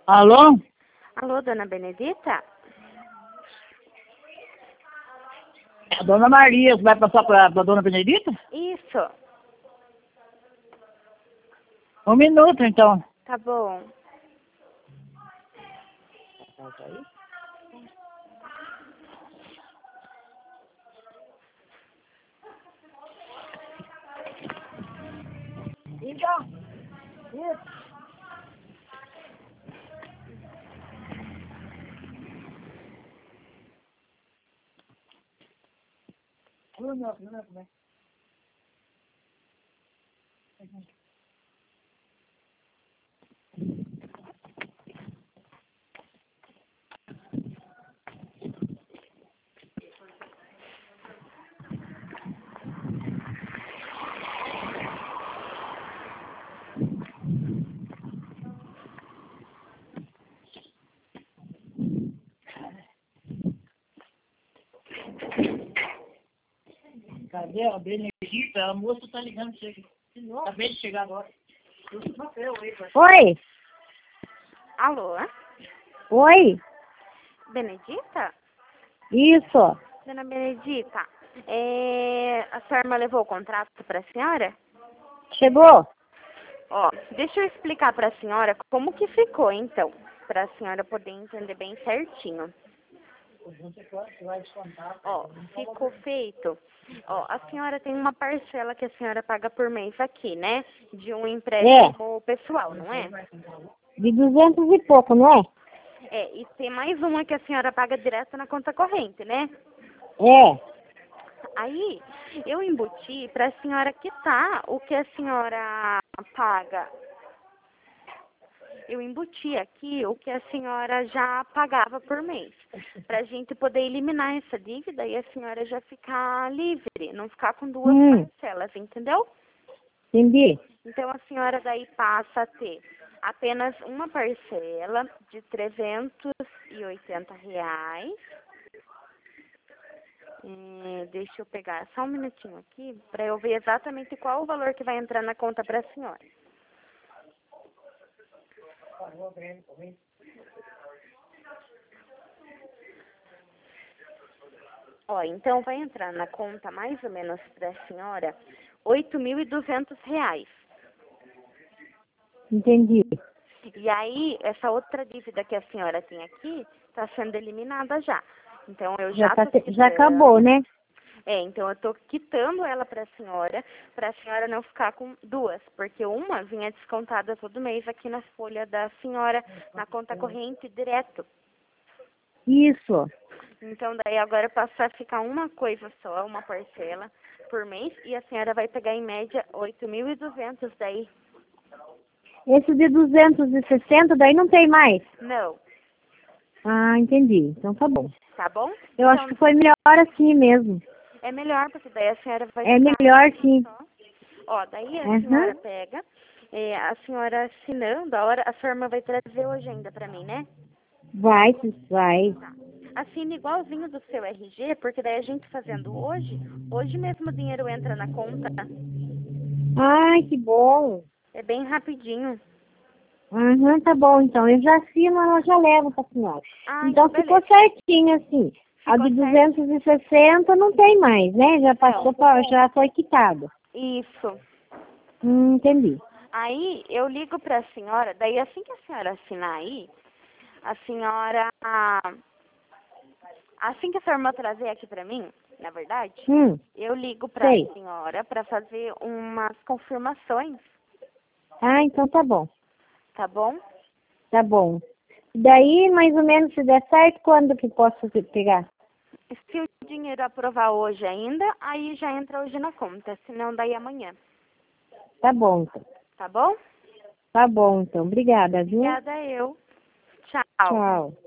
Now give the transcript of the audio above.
Alô? Alô, dona Benedita? É a dona Maria, você vai passar pra dona Benedita? Isso, 1 minuto, então. tá bom. Então, isso. Né? Cadê a Benedita? A moça tá ligando pra você. Acabei de chegar agora. Oi, Alô? oi, Benedita? isso. Dona Benedita, a sua irmã levou o contrato para a senhora? Chegou? Ó, deixa eu explicar para a senhora como que ficou, então, para a senhora poder entender bem certinho. Ó, ficou feito. Ó, a senhora tem uma parcela que a senhora paga por mês aqui, né? De um empréstimo pessoal, não é? De 200 e pouco, não é? É, e tem mais uma que a senhora paga direto na conta corrente, né? É. Aí, eu embuti para a senhora quitar o que a senhora paga. Eu embuti aqui o que a senhora já pagava por mês, para a gente poder eliminar essa dívida e a senhora já ficar livre, não ficar com duas parcelas, entendeu? Entendi. Então, a senhora daí passa a ter apenas uma parcela de R$ 380. Deixa eu pegar só um minutinho aqui para eu ver exatamente qual o valor que vai entrar na conta para a senhora. Ó, então vai entrar na conta mais ou menos para a senhora R$ 8.200. Entendi. E aí, essa outra dívida que a senhora tem aqui está sendo eliminada já. Então, eu Já, já tá, tô já quitando. acabou, né? Então eu tô quitando ela para a senhora não ficar com duas, porque uma vinha descontada todo mês aqui na folha da senhora, na conta corrente direto. Isso. Então daí agora passa a ficar uma coisa só, uma parcela por mês, e a senhora vai pegar em média 8.200 daí. Esse de 260 daí não tem mais. Não, Ah, entendi. Então tá bom. tá bom? Eu acho que foi melhor assim mesmo. É melhor, porque daí a senhora vai É ficar melhor sim. só. Ó, daí a Uhum. senhora pega, a senhora assinando, a sua irmã vai trazer hoje ainda pra mim, né? Vai. Tá. Assine igualzinho do seu RG, porque daí a gente fazendo hoje mesmo o dinheiro entra na conta. Ai, que bom. É bem rapidinho. Uhum, tá bom, então. Eu já assino, ela já levo pra senhora. Ah, Então então ficou beleza. certinho, assim. A Ficou de certo? 260 não tem mais, né? Já passou, já foi quitado. Isso. Entendi. Aí eu ligo pra senhora, daí assim que a senhora assinar aí, a senhora, assim que a sua irmã trazer aqui pra mim, na verdade, eu ligo pra Sei. senhora pra fazer umas confirmações, Ah, então tá bom. tá bom? Tá bom. Daí, mais ou menos, se der certo, quando que posso pegar? Se o dinheiro aprovar hoje ainda, aí já entra hoje na conta, senão daí amanhã, Tá bom, então. tá bom? Tá bom, então. Obrigada, viu? Obrigada eu. Tchau. Tchau.